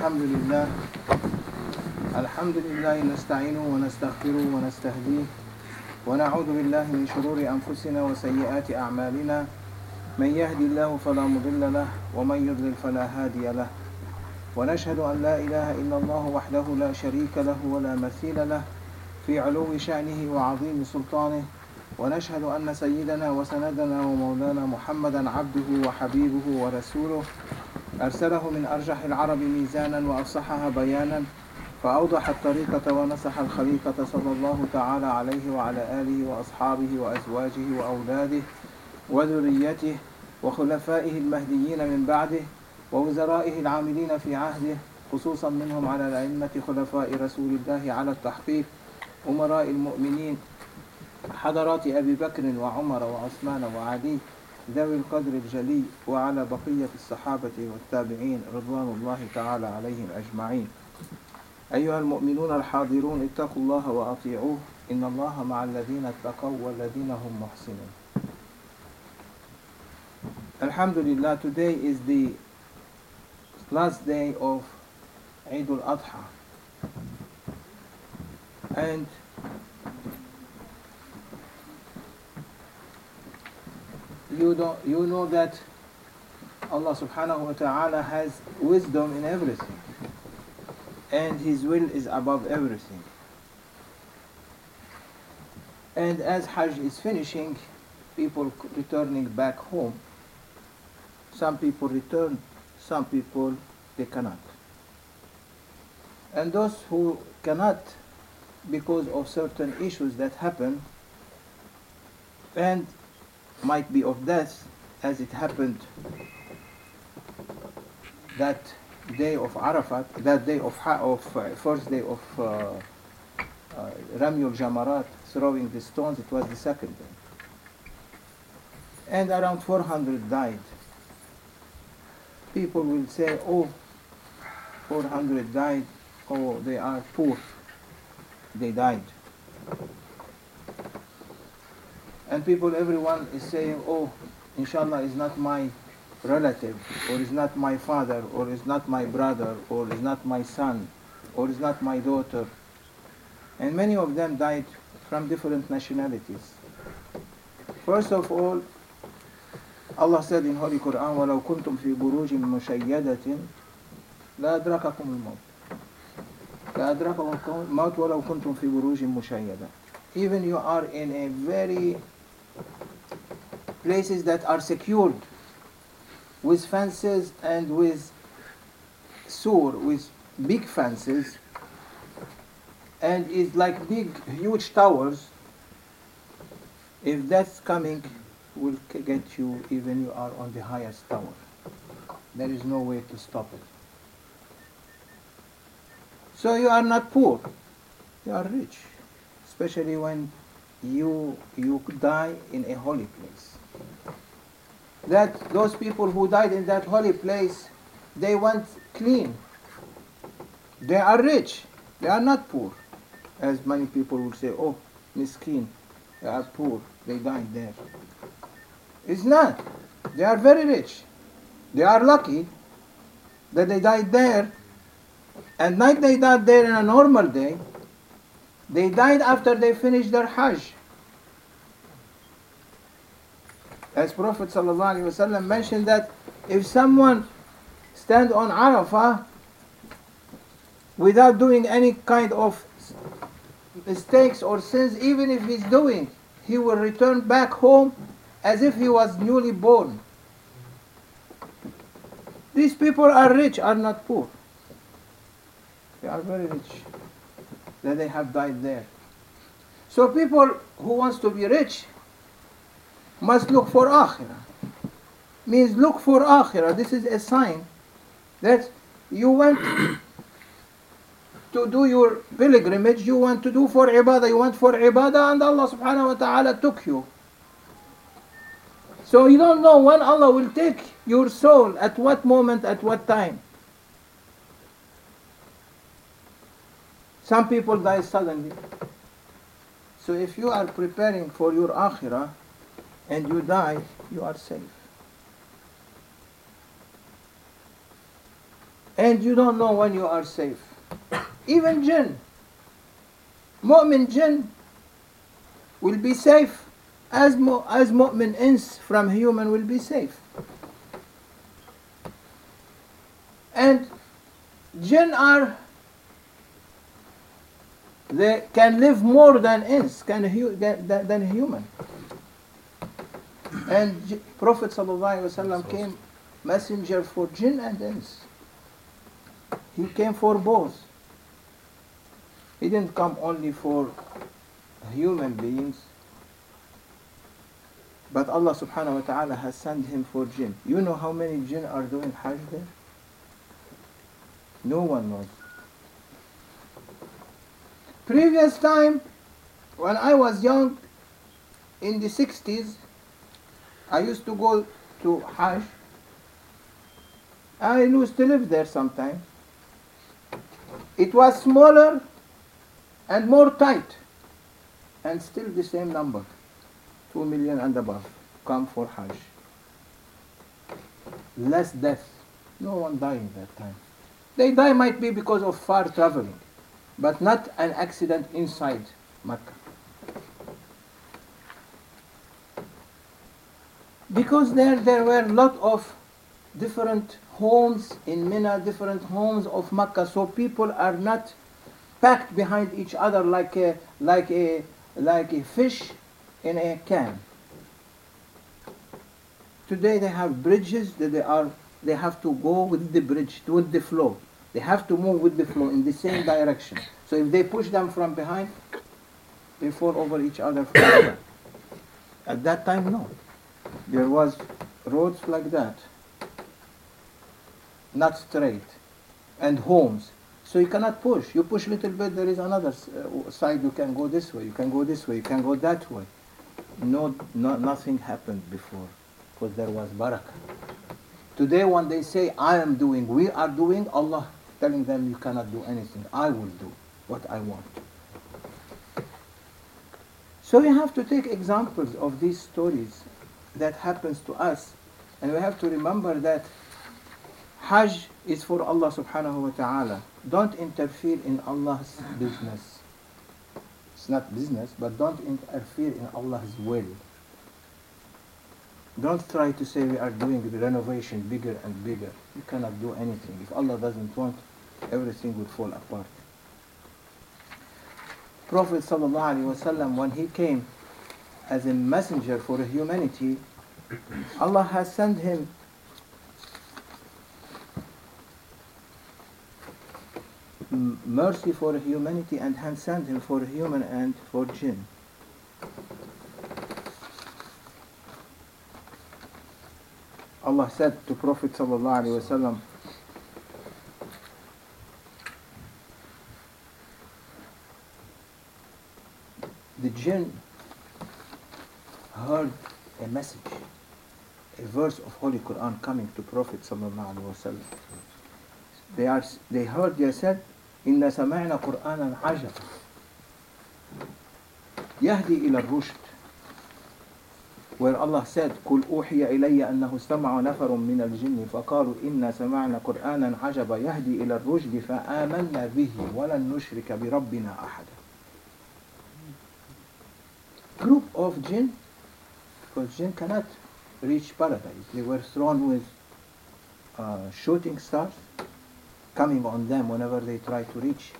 الحمد لله نستعينه ونستغفره ونستهديه ونعوذ بالله من شرور أنفسنا وسيئات أعمالنا من يهدي الله فلا مضل له ومن يضلل فلا هادي له ونشهد أن لا إله إلا الله وحده لا شريك له ولا مثيل له في علو شأنه وعظيم سلطانه ونشهد أن سيدنا وسندنا ومولانا محمدا عبده وحبيبه ورسوله أرسله من أرجح العرب ميزانا وأفصحها بيانا فأوضح الطريقة ونصح الخليقة صلى الله تعالى عليه وعلى آله وأصحابه وأزواجه وأولاده وذريته وخلفائه المهديين من بعده ووزرائه العاملين في عهده خصوصا منهم على الأئمة خلفاء رسول الله على التحقيق أمراء المؤمنين حضرات أبي بكر وعمر وعثمان وعلي ذوي القدر الجلي وعلى بقية الصحابة والتابعين رضوان الله تعالى عليهم أجمعين. أيها المؤمنون الحاضرون اتقوا الله وأطيعوه إن الله مع الذين اتقوا والذين هم محسنون. Alhamdulillah, today is the last day of Eid al-Adha, and you know that Allah subhanahu wa ta'ala has wisdom in everything, and His will is above everything. And as Hajj is finishing, people returning back home, some people return, some people they cannot. And those who cannot because of certain issues that happen and might be of death, as it happened that day of Arafat, that day of first day of Ramyul Jamarat, throwing the stones, it was the second day. And around 400 died. People will say, oh, 400 died, oh, they are poor, they died. And people, everyone is saying, oh, inshallah is not my relative, or is not my father, or is not my brother, or is not my son, or is not my daughter. And many of them died from different nationalities. First of all, Allah said in Holy Quran, وَلَوْ كُنْتُمْ فِي بُرُوجٍ مُشَيَّدَةٍ لَأَدْرَكَكُمُ الْمَوْتِ لَأَدْرَكَكُمُ الْمَوْتِ وَلَوْ كُنْتُمْ فِي بُرُوجٍ مُشَيَّدَةٍ. Even you are in a very places that are secured with fences and with with big fences, and is like big huge towers. If that's coming, will get you even you are on the highest tower. There is no way to stop it. So you are not poor, you are rich, especially when you die in a holy place. That those people who died in that holy place, they went clean. They are rich, they are not poor. As many people will say, oh, miskin, they are poor, they died there. It's not. They are very rich. They are lucky that they died there, and not they died there in a normal day. They died after they finished their Hajj. As Prophet ﷺ mentioned that if someone stand on Arafah without doing any kind of mistakes or sins, even if he's doing, he will return back home as if he was newly born. These people are rich, are not poor. They are very rich that they have died there. So people who wants to be rich must look for akhirah. Means look for akhirah. This is a sign that you went to do your pilgrimage, you want to do for ibadah, you went for ibadah, and Allah subhanahu wa ta'ala took you. So you don't know when Allah will take your soul, at what moment, at what time. Some people die suddenly. So if you are preparing for your akhirah and you die, you are safe. And you don't know when you are safe. Even jinn, mu'min jinn will be safe as mu'min ins from human will be safe. And jinn they can live more than ins, than human. And Prophet ﷺ came messenger for jinn and ins. He came for both. He didn't come only for human beings, but Allah subhanahu wa ta'ala has sent him for jinn. You know how many jinn are doing Hajj there? No one knows. Previous time, when I was young, in the 60s, I used to go to Hajj. I used to live there sometimes. It was smaller and more tight, and still the same number, 2 million and above, come for Hajj. Less death. No one dying that time. They die might be because of far traveling, but not an accident inside Mecca. Because there were a lot of different homes in Mina, different homes of Mecca, so people are not packed behind each other like a fish in a can. Today they have bridges that they have to go with the bridge, with the flow. They have to move with the flow in the same direction. So if they push them from behind, they fall over each other forever. At that time, no. There was roads like that, not straight, and homes. So you cannot push. You push a little bit, there is another side. You can go this way, you can go this way, you can go that way. Nothing happened before, because there was barakah. Today when they say, I am doing, we are doing, Allah telling them, you cannot do anything. I will do what I want. So we have to take examples of these stories that happens to us. And we have to remember that Hajj is for Allah subhanahu wa ta'ala. Don't interfere in Allah's business. It's not business, but don't interfere in Allah's will. Don't try to say we are doing the renovation bigger and bigger. You cannot do anything. If Allah doesn't want, everything would fall apart. Prophet sallallahu alaihi wasallam, when he came as a messenger for humanity, Allah has sent him mercy for humanity and has sent him for human and for jinn. Allah said to Prophet sallallahu alaihi wasallam, the jinn heard a message, a verse of Holy Quran coming to Prophet sallallahu alaihi wasallam. They heard, they said, إِنَّ سَمَعْنَا قُرْآنًا عَجَبًا يَهْدِي إِلَى الرُّشْدِ, where Allah said, قُلْ أُوحِيَ إِلَيَّ أَنَّهُ اسْتَمَعَ نَفَرٌ مِّنَ الْجِنِّ فَقَالُوا إِنَّا سَمَعْنَا قُرْآنًا عَجَبًا يَهْدِي إِلَى الرُّشْدِ فَآمَنَّا بِهِ وَلَن نُشْرِكَ بِرَبِّنَا أَحَدًا. Group of jinn, because jinn cannot reach paradise. They were thrown with shooting stars coming on them whenever they try to reach.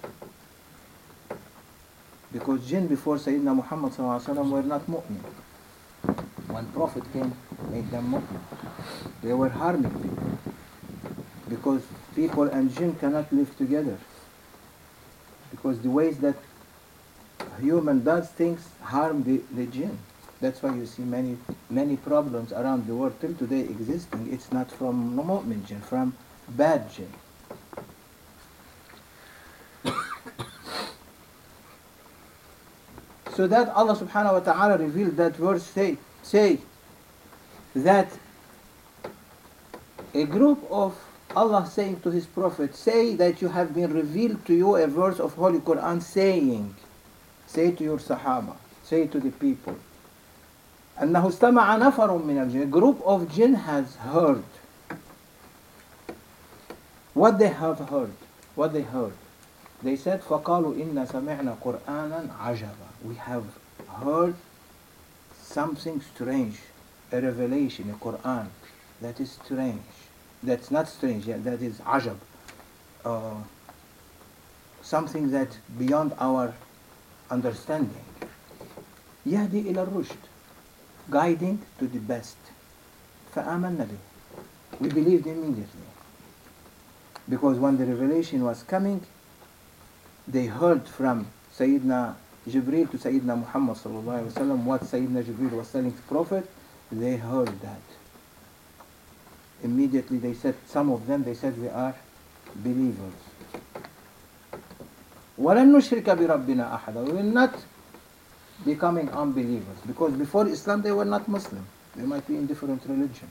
Because jinn before Sayyidina Muhammad sallallahu alaihi wasallam were not mu'min. When Prophet came, made them mu'min. They were harming people. Because people and jinn cannot live together. Because the ways that a human does things harm the jinn. That's why you see many problems around the world till today existing. It's not from mu'min jinn, from bad jinn. So that Allah subhanahu wa ta'ala revealed that verse, say that a group of Allah saying to his prophet, say that you have been revealed to you a verse of Holy Quran saying, say to your Sahaba, say to the people, أنه استمع نفر من الجن, a group of jinn has heard. What they have heard, what they heard. They said, فَقَالُوا إِنَّا سَمِعْنَا قُرْآنًا عَجَبًا. We have heard something strange, a revelation, a Quran that is strange. That's not strange, yeah, that is ajab. Something that beyond our understanding. يهدي إلى الرشد, guiding to the best. فآمنا به. We believed immediately. Because when the revelation was coming, they heard from Sayyidina Jibreel to Sayyidina Muhammad sallallahu alaihi wasallam what Sayyidina Jibreel was telling the Prophet. They heard that. Immediately they said, some of them, they said, we are believers. وَلَن نُشْرِكَ بِرَبِّنَا أَحَدًا. We will not becoming unbelievers. Because before Islam they were not Muslim. They might be in different religion.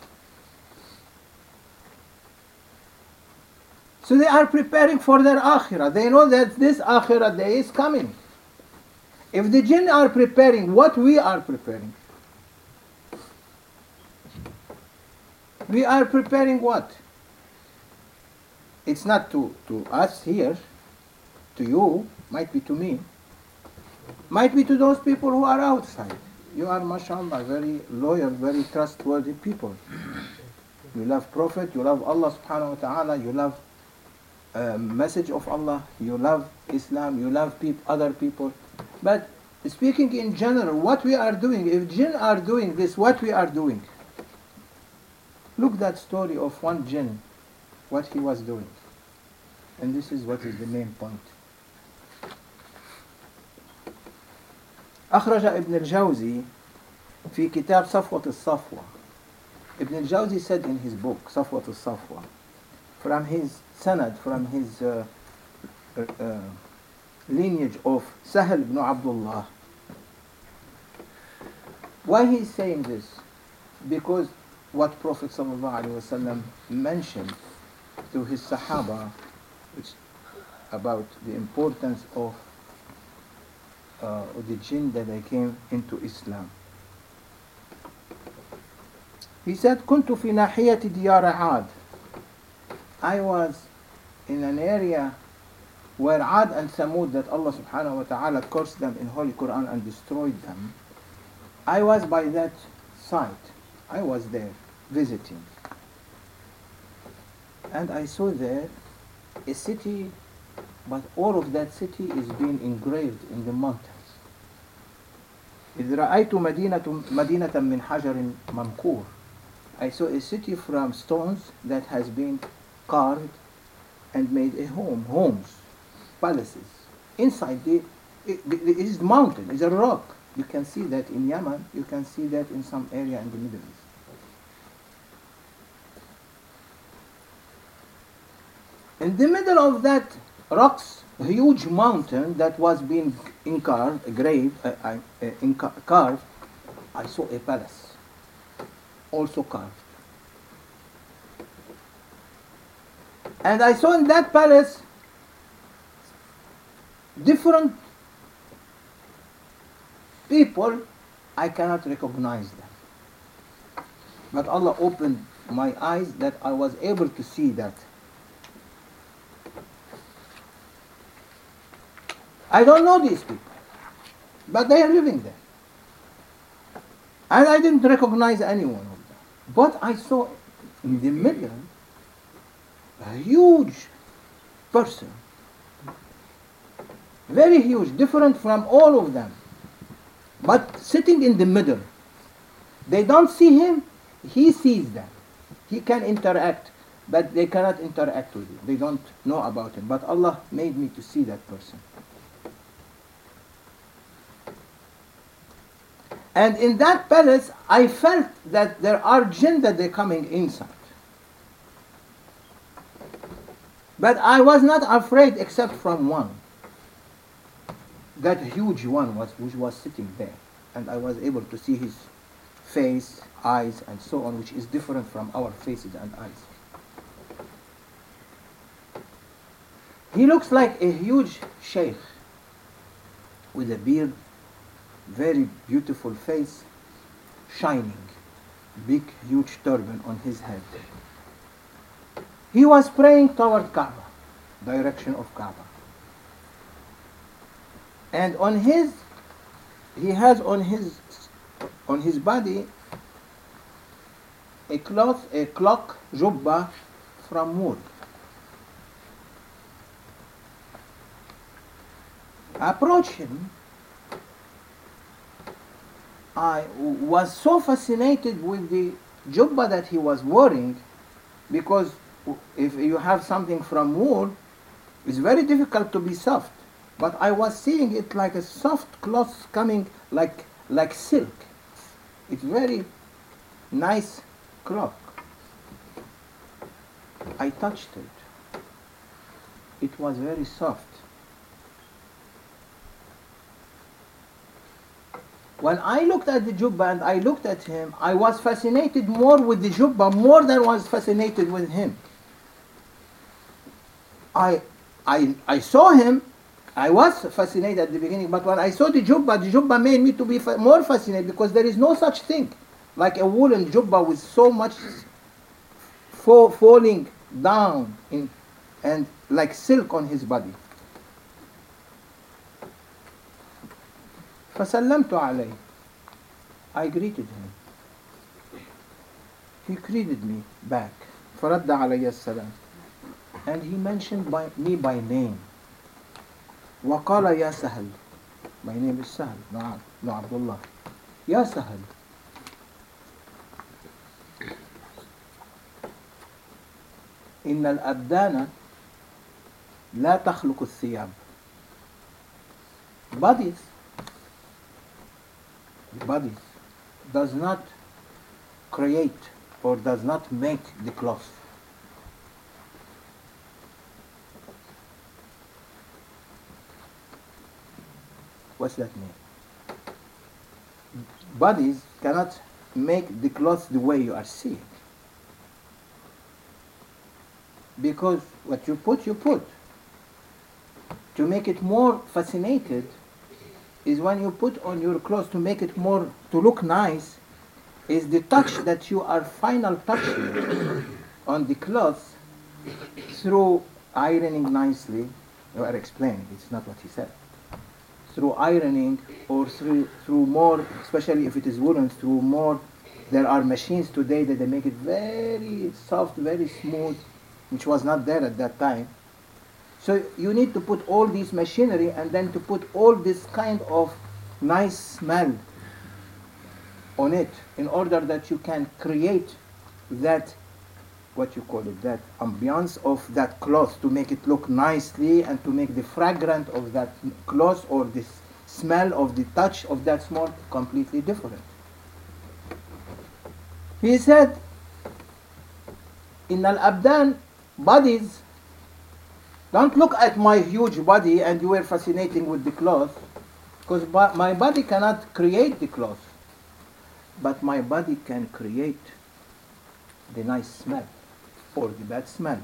So they are preparing for their akhirah. They know that this akhirah day is coming. If the jinn are preparing what we are preparing, we are preparing what? It's not to us here, to you, might be to me, might be to those people who are outside. You are, mashallah, very loyal, very trustworthy people. You love Prophet, you love Allah subhanahu wa ta'ala, you love message of Allah, you love Islam, you love other people. But speaking in general, what we are doing, if jinn are doing this, what we are doing. Look that story of one jinn, what he was doing. And this is what is the main point. أخرج ابن الجوزي في كتاب صفوة الصفوة. Ibn al-Jawzi said in his book, صفوة الصفوة, from his sanad, from his lineage of Sahel ibn Abdullah. Why he is saying this? Because what Prophet ﷺ mentioned to his Sahaba, which about the importance of the jinn that they came into Islam. He said, كنت في ناحية ديار عاد. I was in an area where Ad and Samud, that Allah subhanahu wa ta'ala cursed them in Holy Quran and destroyed them. I was by that site. I was there visiting. And I saw there a city, but all of that city is being engraved in the mountains. إذ رأيت مدينة من حجر منقور. I saw a city from stones that has been carved and made a homes, palaces. Inside it is mountain, it's a rock. You can see that in Yemen, you can see that in some area in the Middle East. In the middle of that rocks, a huge mountain that was being carved, I saw a palace, also carved. And I saw in that palace different people, I cannot recognize them. But Allah opened my eyes that I was able to see that. I don't know these people, but they are living there. And I didn't recognize any one of them. But I saw in the middle a huge person, very huge, different from all of them, but sitting in the middle. They don't see him, he sees them. He can interact, but they cannot interact with him. They don't know about him. But Allah made me to see that person. And in that palace, I felt that there are jinn that they're coming inside. But I was not afraid except from one. That huge one which was sitting there. And I was able to see his face, eyes, and so on, which is different from our faces and eyes. He looks like a huge sheikh with a beard, very beautiful face, shining, big huge turban on his head. He was praying toward Kaaba, direction of Kaaba. And he has on his body a clock, jubba from wood. Approach him. I was so fascinated with the jubba that he was wearing, because if you have something from wool, it's very difficult to be soft. But I was seeing it like a soft cloth coming like silk. It's very nice cloth. I touched it. It was very soft. When I looked at the jubba and I looked at him, I was fascinated more with the jubba more than I was fascinated with him. I saw him, I was fascinated at the beginning, but when I saw the jubba made me to be more fascinated, because there is no such thing like a woolen jubba with so much falling down and like silk on his body. فسلمت عليه. I greeted him. He greeted me back. فرد علي السلام. And he mentioned me by name. وقال يا سهل. My name is Sahel. No Abdullah. يا سهل. إن الأبدان لا تخلق الثياب. The body does not create or does not make the cloth. What's that mean? Bodies cannot make the cloth the way you are seeing. Because what you put. To make it more fascinated is when you put on your clothes to make it more, to look nice, is the touch that you are final touching on the cloth through ironing nicely. You are explaining, it's not what he said. Through ironing or through more, especially if it is woolen, through more, there are machines today that they make it very soft, very smooth, which was not there at that time. So you need to put all this machinery and then to put all this kind of nice smell on it in order that you can create that, what you call it, that ambiance of that cloth, to make it look nicely and to make the fragrance of that cloth or the smell of the touch of that smell completely different. He said, in al-abdan, bodies, don't look at my huge body and you were fascinating with the cloth, because my body cannot create the cloth, but my body can create the nice smell or the bad smell.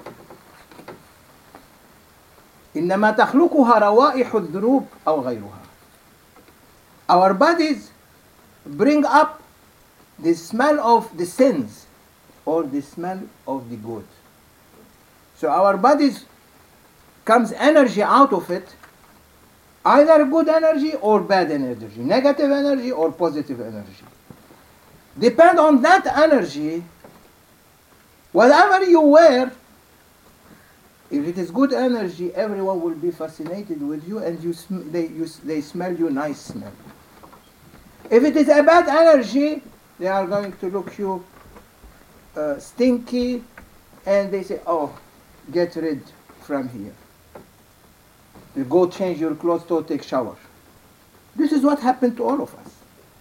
إنما تخلقها روائح الذنوب أو غيرها. Our bodies bring up the smell of the sins or the smell of the good. So our bodies comes energy out of it, either good energy or bad energy, negative energy or positive energy. Depend on that energy, whatever you wear, if it is good energy, everyone will be fascinated with you and they smell you nice smell. If it is a bad energy, they are going to look you stinky and they say, oh, get rid from here. You go change your clothes to take shower. This is what happened to all of us.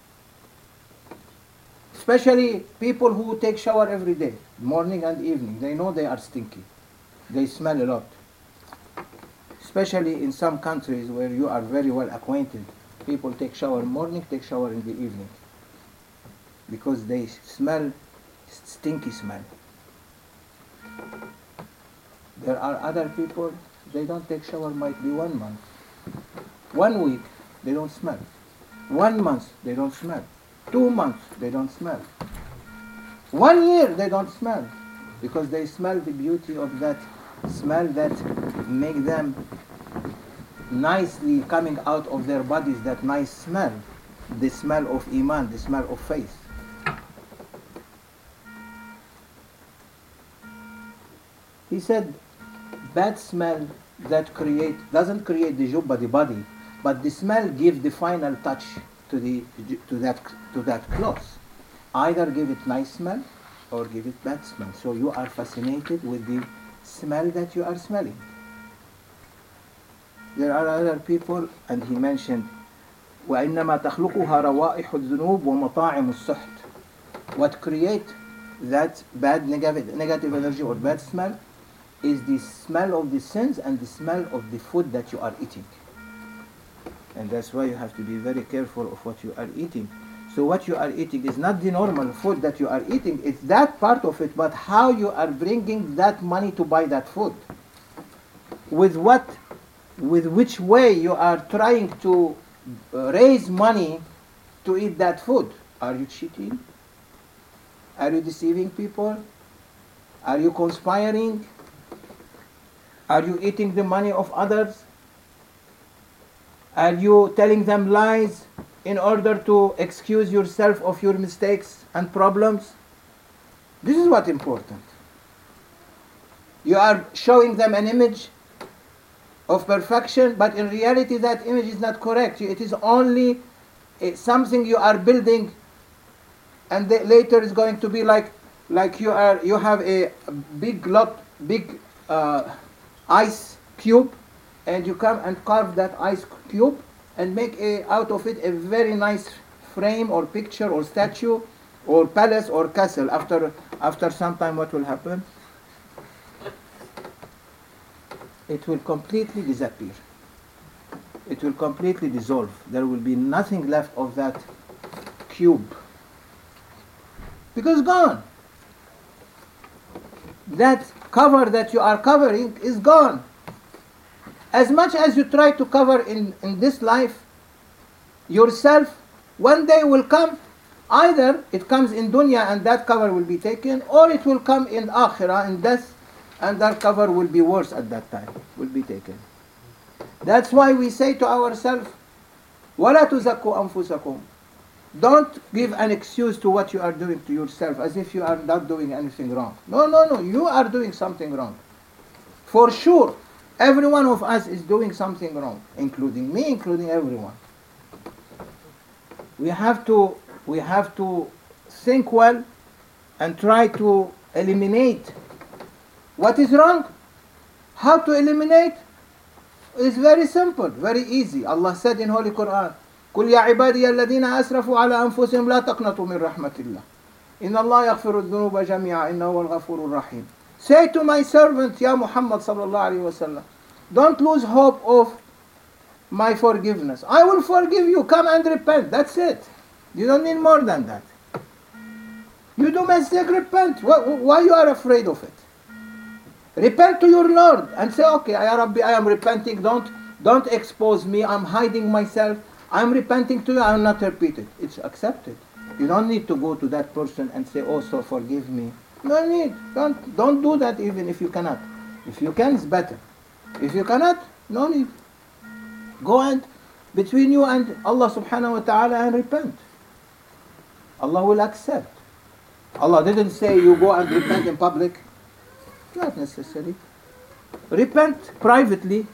Especially people who take shower every day, morning and evening. They know they are stinky. They smell a lot. Especially in some countries where you are very well acquainted. People take shower in the morning, take shower in the evening. Because they smell stinky smell. There are other people, they don't take shower, might be 1 month. 1 week, they don't smell. 1 month, they don't smell. 2 months, they don't smell. 1 year, they don't smell. because they smell the beauty of that smell that make them nicely coming out of their bodies, that nice smell, the smell of iman, the smell of faith. He said, bad smell that doesn't create the jubba, the body, but the smell gives the final touch to that cloth. Either give it nice smell or give it bad smell. So you are fascinated with the smell that you are smelling. There are other people, and he mentioned, وَإِنَّمَا تَخْلُقُهَا رَوَائِحُ الذُّنُوبِ وَمَطَاعِمُ السُّحْتِ. What create that bad negative energy or bad smell is the smell of the sins and the smell of the food that you are eating. And that's why you have to be very careful of what you are eating. So what you are eating is not the normal food that you are eating, it's that part of it, but how you are bringing that money to buy that food. With which way you are trying to raise money to eat that food. Are you cheating? Are you deceiving people? Are you conspiring? Are you eating the money of others? Are you telling them lies in order to excuse yourself of your mistakes and problems? This is what's important. You are showing them an image of perfection, but in reality that image is not correct. It is only something you are building, and later is going to be like you have a big ice cube, and you come and carve that ice cube and make out of it a very nice frame or picture or statue or palace or castle. After some time, what will happen? It will completely disappear. It will completely dissolve. There will be nothing left of that cube, because gone. That cover that you are covering is gone. As much as you try to cover in this life yourself, one day will come, either it comes in dunya and that cover will be taken, or it will come in akhirah, in death, and that cover will be worse at that time, will be taken. That's why we say to ourselves, وَلَا تُزَكُّوا أَنفُسَكُمْ. Don't give an excuse to what you are doing to yourself, as if you are not doing anything wrong. No, you are doing something wrong. For sure, every one of us is doing something wrong, including me, including everyone. We have to think well and try to eliminate what is wrong. How to eliminate? It's very simple, very easy. Allah said in Holy Quran, قُلْ يَا عِبَادِيَ الَّذِينَ أَسْرَفُوا عَلَىٰ أَنفُسِهِمْ لَا تَقْنَطُوا مِنْ رَحْمَةِ اللَّهِ إِنَّ اللَّهَ يَغْفِرُ الذُّنُوبَ جَمِيعًا إِنَّهُ هُوَ الْغَفُورُ الرَّحِيمُ. Say to my servant, Ya Muhammad sallallahu alayhi wa sallam, don't lose hope of my forgiveness. I will forgive you. Come and repent. That's it. You don't need more than that. You do mistake, repent. Why you are afraid of it? Repent to your Lord and say, okay, Ya Rabbi, I am repenting. Don't expose me. I'm hiding myself. I'm repenting to you. I will not repeat it. It's accepted. You don't need to go to that person and say, oh, so forgive me. No need. Don't do that even if you cannot. If you can, it's better. If you cannot, no need. Go and between you and Allah subhanahu wa ta'ala and repent. Allah will accept. Allah didn't say you go and repent in public. Not necessary. Repent privately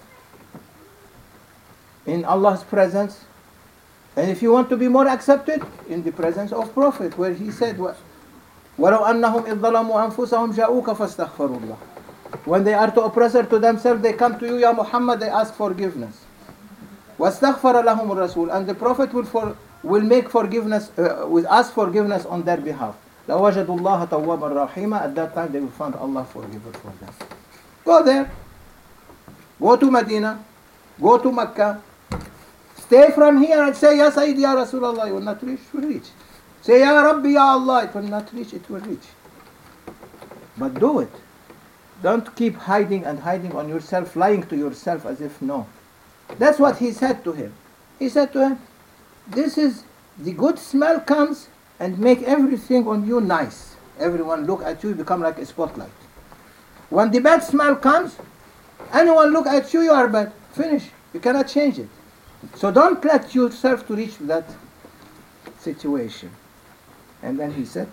in Allah's presence. And if you want to be more accepted, in the presence of Prophet, where he said, وَلَوْ أَنَّهُمْ إِذْ ظَلَمُوا أَنفُسَهُمْ جَاءُوكَ فَاسْتَغْفَرُوا اللَّهِ. When they are to oppressor to themselves, they come to you, Ya Muhammad, they ask forgiveness. وَاسْتَغْفَرَ لَهُمُ الرَّسُولُ. And the Prophet will make forgiveness, will ask forgiveness on their behalf. لَوَجَدُوا اللَّهَ تَوَّابًا رَحِيمًا. At that time they will find Allah forgiver for them. Go there. Go to Medina. Go to Mecca. Stay from here and say, Ya Sayyidi, Ya Rasulullah. You will not reach, it will reach. Say, Ya Rabbi, Ya Allah. It will not reach, it will reach. But do it. Don't keep hiding on yourself, lying to yourself as if no. That's what he said to him. He said to him, this is the good smell comes and make everything on you nice. Everyone look at you, become like a spotlight. When the bad smell comes, anyone look at you, you are bad. Finish. You cannot change it. So don't let yourself to reach that situation. And then he said,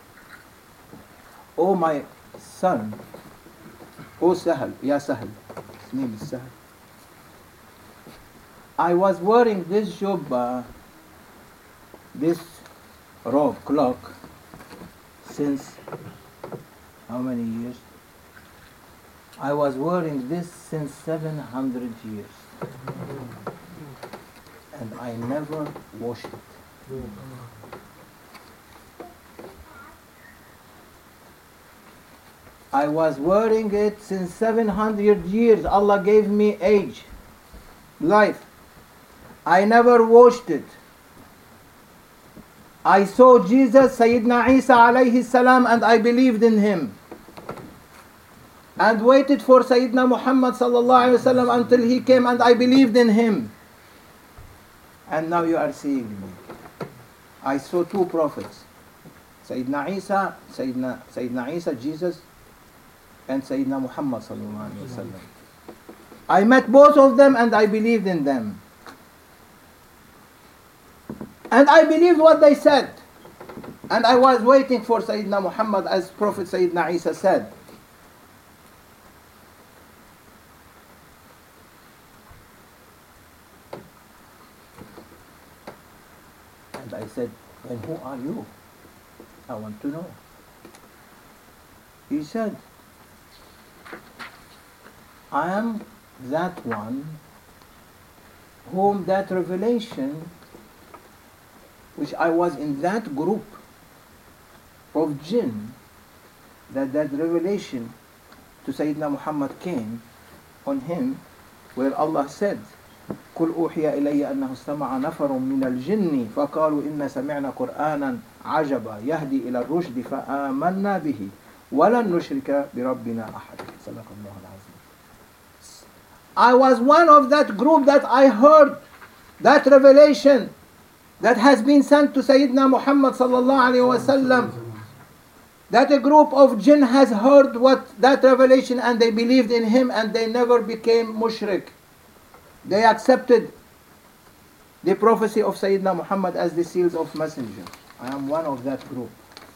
"Oh my son, oh Sahal, Ya Sahal," his name is Sahal. I was wearing this jubba, this robe, cloak, since how many years? I was wearing this since 700 years. And I never washed it. I was wearing it since 700 years. Allah gave me age, life. I never washed it. I saw Jesus, Sayyidina Isa alayhi salam, and I believed in him. And waited for Sayyidina Muhammad sallallahu alayhi wasallam until he came, and I believed in him. And now you are seeing me. I saw two prophets. Sayyidina Isa, Jesus, and Sayyidina Muhammad sallallahu alayhi wasallam. I met both of them and I believed in them. And I believed what they said. And I was waiting for Sayyidina Muhammad, as Prophet Sayyidina Isa said. And I said, "And who are you? I want to know." He said, "I am that one whom that revelation, which I was in that group of jinn, that revelation to Sayyidina Muhammad came on him, where Allah said, قل أوحي إلي أنه استمع نفر من الجن فقالوا إن سمعنا قرآنا عجبا يهدي إلى الرشد فآمنا به ولن نشرك بربنا أحد." صدق الله العظيم. I was one of that group that I heard that revelation that has been sent to Sayyidina Muhammad sallallahu alayhi wasallam. That a group of jinn has heard that revelation, and they believed in him, and they never became mushrik. They accepted the prophecy of Sayyidina Muhammad as the seals of messenger. I am one of that group.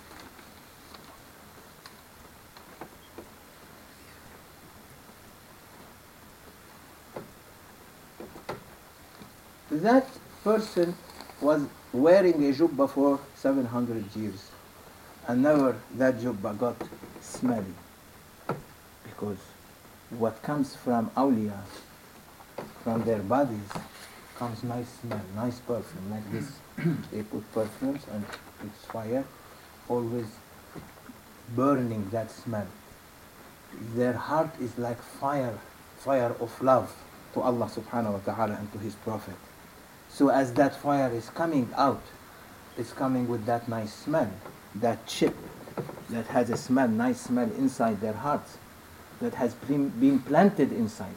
That person was wearing a jubba for 700 years, and never that jubba got smelly, because what comes from awliya, from their bodies, comes nice smell, nice perfume, like this. They put perfumes and it's fire, always burning that smell. Their heart is like fire of love to Allah subhanahu wa ta'ala and to His Prophet. So as that fire is coming out, it's coming with that nice smell, that chip that has a smell, nice smell inside their hearts, that has been planted inside.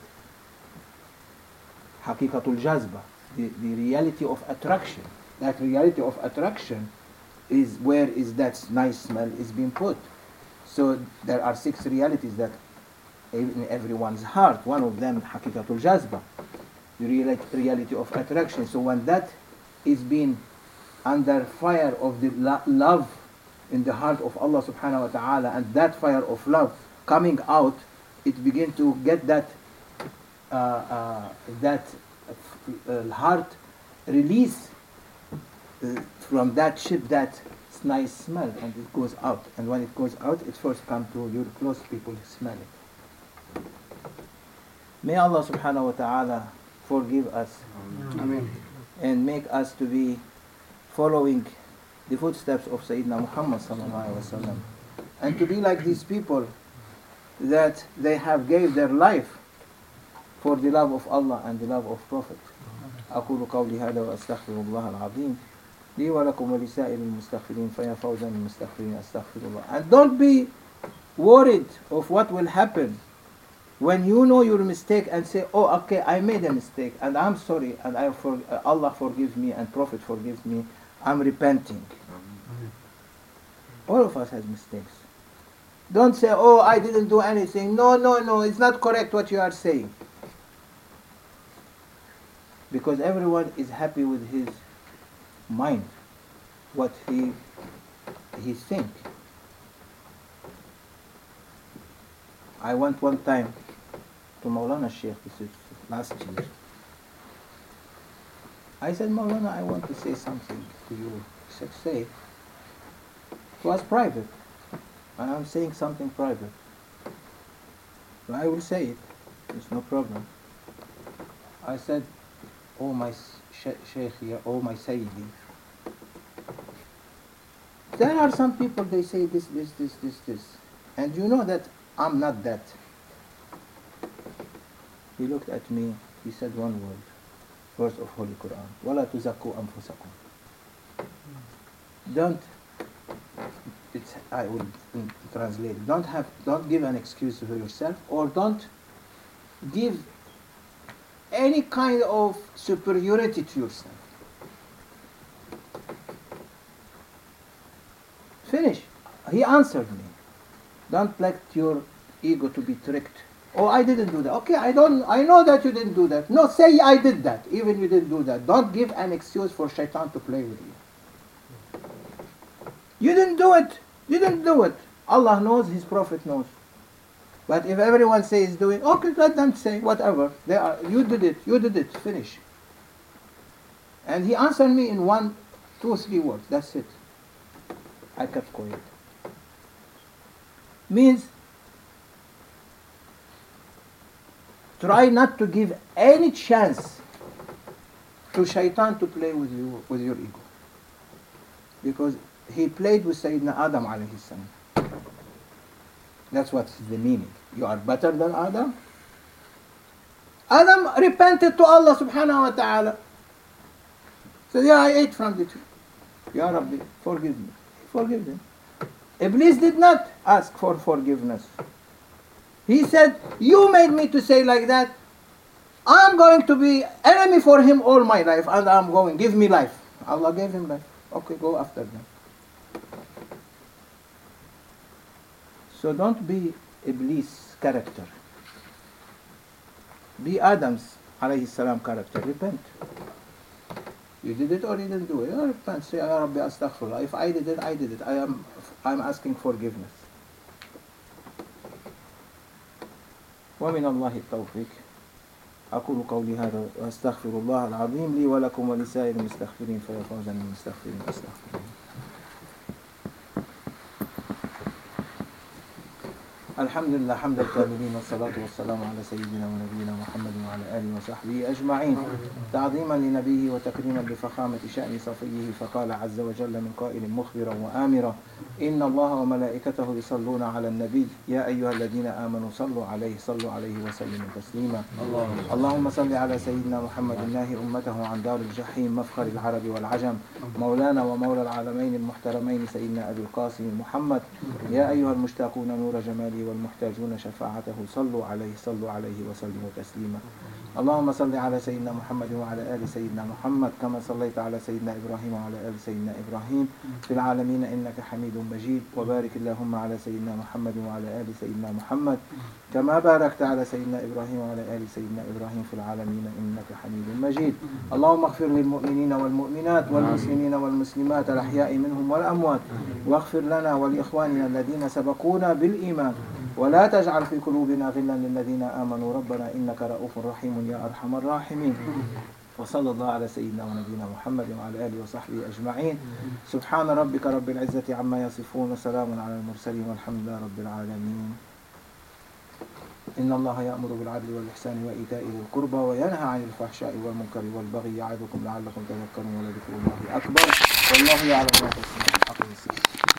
Haqiqatul Jazba, the reality of attraction. That reality of attraction is where is that nice smell is being put. So there are 6 realities that in everyone's heart. One of them, Haqiqatul Jazba, the reality of attraction. So when that is being under fire of the love in the heart of Allah subhanahu wa ta'ala, and that fire of love coming out, it begins to get that heart release from that ship, that nice smell, and it goes out. And when it goes out, it first comes to your close people, smell it. May Allah subhanahu wa ta'ala forgive us. Amen. And make us to be following the footsteps of Sayyidina Muhammad sallallahu alaihi wasallam, and to be like these people that they have gave their life for the love of Allah and the love of Prophet. أقول قولي هذا وأستغفر الله العظيم لي ولكم ولسائر المستغفرين فيا فوزا المستغفرين أستغفر الله. And don't be worried of what will happen when you know your mistake and say, "Oh, okay, I made a mistake and I'm sorry, and Allah forgives me and Prophet forgives me. I'm repenting." All of us has mistakes. Don't say, oh, I didn't do anything. No, it's not correct what you are saying. Because everyone is happy with his mind, what he think. I went one time to Maulana Sheikh, this is last year. I said, Maulana, I want to say something to you. He said, say it. It was private. And I'm saying something private. But I will say it. There's no problem. I said, oh my Sheikh, oh my Sayyidi. There are some people, they say this. And you know that I'm not that. He looked at me, he said one word, verse of Holy Quran. وَلَا تُزَكُّوا أَنفُسَكُمْ. Don't, I will translate, don't give an excuse for yourself, or don't give any kind of superiority to yourself. Finish. He answered me. Don't let your ego to be tricked. Oh, I didn't do that. Okay, I know that you didn't do that. No, say I did that, even you didn't do that. Don't give an excuse for shaitan to play with you. You didn't do it. You didn't do it. Allah knows, His Prophet knows. But if everyone says doing, okay, let them say whatever. You did it, finish. And he answered me in 1, 2, 3 words. That's it. I kept quiet. Means try not to give any chance to shaitan to play with you, with your ego. Because he played with Sayyidina Adam alayhi salam. That's what's the meaning. You are better than Adam. Adam repented to Allah subhanahu wa ta'ala. Said, yeah, I ate from the tree. Ya Rabbi, forgive me. He forgave him. Iblis did not ask for forgiveness. He said, you made me to say like that. I'm going to be enemy for him all my life, and I'm going, give me life. Allah gave him life. Okay, go after them. So don't be Iblis character. Be Adam's alayhi salam character. Repent. You did it or you didn't do it. Repent. Say, Ya Rabbi, astaghfirullah. If I did it, I did it. I'm asking forgiveness. ومن الله التوفيق. أقول قولي هذا وأستغفر الله العظيم لي ولكم ولسائر المستغفرين فيا فوزا للمستغفرين أستغفر. الحمد لله حمد الكاملين والصلاة والسلام على سيدنا ونبينا محمد وعلى آله وصحبه أجمعين تعظيما لنبيه وتكريما لفخامة شأن صفيه فقال عز وجل من قائل مخبرا وآمرا إن الله وملائكته يصلون على النبي يا أيها الذين آمنوا صلوا عليه وسلموا تسليما اللهم صل على سيدنا محمد الناهي أمته عن دار الجحيم مفخر العرب والعجم مولانا ومولى العالمين المحترمين سيدنا أبي القاسم محمد يا أيها المشتاقون نور جماله والمحتاجون شفاعته صلوا عليه وسلموا تسليما اللهم صل على سيدنا محمد وعلى آل سيدنا محمد كما صليت على سيدنا إبراهيم وعلى آل سيدنا إبراهيم في العالمين إنك حميد مجيد وبارك اللهم على سيدنا محمد وعلى آل سيدنا محمد كما باركت على سيدنا إبراهيم وعلى آل سيدنا إبراهيم في العالمين إنك حميد مجيد اللهم اغفر للمؤمنين والمؤمنات والمسلمين والمسلمات الأحياء منهم والأموات واغفر لنا ولإخواننا الذين سبقونا بالإيمان ولا تجعل في قلوبنا غلا للذين آمنوا ربنا إنك رؤوف رحيم يا أرحم الراحمين وصلى الله على سيدنا ونبينا محمد وعلى آله وصحبه أجمعين سبحان ربك رب العزة عما يصفون وسلام على المرسلين والحمد لله رب العالمين إن الله يأمر بالعدل والإحسان وإيتاء ذي القربى وينهى عن الفحشاء والمنكر والبغي يعظكم لعلكم تذكرون ولذكر الله أكبر والله يعلم ما تصنعون.